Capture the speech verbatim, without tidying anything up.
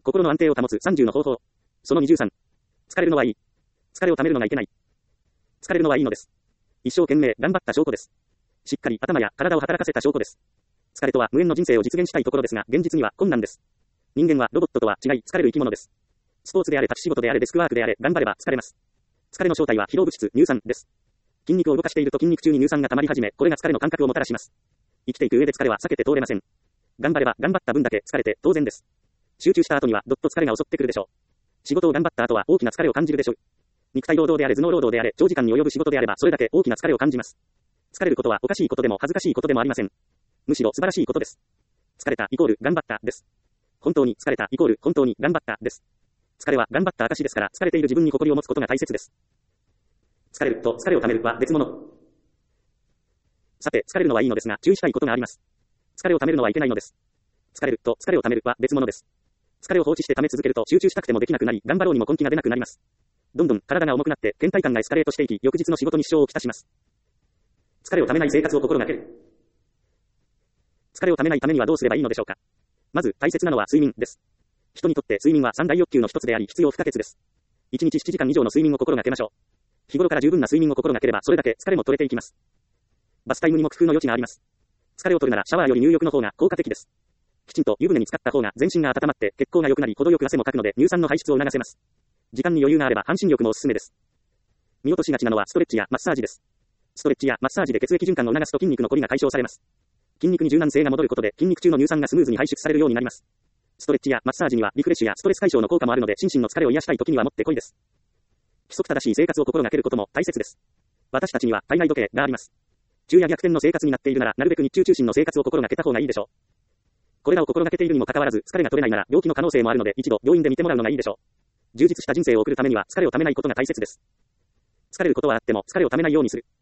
心の安定を保つさんじゅうの方法。そのにじゅうさん。疲れるのはいい。疲れをためるのがいけない。疲れるのはいいのです。一生懸命頑張った証拠です。しっかり頭や体を働かせた証拠です。疲れとは無縁の人生を実現したいところですが、現実には困難です。人間はロボットとは違い疲れる生き物です。スポーツであれ、立ち仕事であれ、デスクワークであれ、頑張れば疲れます。疲れの正体は疲労物質、乳酸です。筋肉を動かしていると筋肉中に乳酸が溜まり始め、これが疲れの感覚をもたらします。生きていく上で疲れは避けて通れません。頑張れば頑張った分だけ疲れて当然です。集中した後にはどっと疲れが襲ってくるでしょう。仕事を頑張った後は大きな疲れを感じるでしょう。肉体労働であれ、頭脳労働であれ、長時間に及ぶ仕事であればそれだけ大きな疲れを感じます。疲れることはおかしいことでも恥ずかしいことでもありません。むしろ素晴らしいことです。疲れたイコール頑張ったです。本当に疲れたイコール本当に頑張ったです。疲れは頑張った証ですから、疲れている自分に誇りを持つことが大切です。疲れると疲れをためるは別物。さて、疲れるのはいいのですが、注意したいことがあります。疲れをためるのはいけないのです。疲れると疲れをためるは別物です。疲れを放置してため続けると集中したくてもできなくなり、頑張ろうにも根気が出なくなります。どんどん体が重くなって、倦怠感がエスカレートしていき、翌日の仕事に支障をきたします。疲れをためない生活を心がける。疲れをためないためにはどうすればいいのでしょうか。まず、大切なのは睡眠です。人にとって睡眠は三大欲求の一つであり、必要不可欠です。いちにちしちじかん以上の睡眠を心がけましょう。日頃から十分な睡眠を心がければ、それだけ疲れも取れていきます。バスタイムにも工夫の余地があります。疲れを取るならシャワーより入浴の方が効果的です。きちんと湯船に浸かった方が全身が温まって血行が良くなり、程よく汗もかくので乳酸の排出を促せます。時間に余裕があれば半身浴もおすすめです。見落としがちなのはストレッチやマッサージです。ストレッチやマッサージで血液循環を促すと筋肉の凝りが解消されます。筋肉に柔軟性が戻ることで筋肉中の乳酸がスムーズに排出されるようになります。ストレッチやマッサージにはリフレッシュやストレス解消の効果もあるので、心身の疲れを癒したい時にはもってこいです。規則正しい生活を心がけることも大切です。私たちには体内時計があります。昼夜逆転の生活になっているなら、なるべく日中中心の生活を心がけた方がいいでしょう。これらを心がけているにもかかわらず、疲れが取れないなら病気の可能性もあるので、一度病院で見てもらうのがいいでしょう。充実した人生を送るためには疲れをためないことが大切です。疲れることはあっても疲れをためないようにする。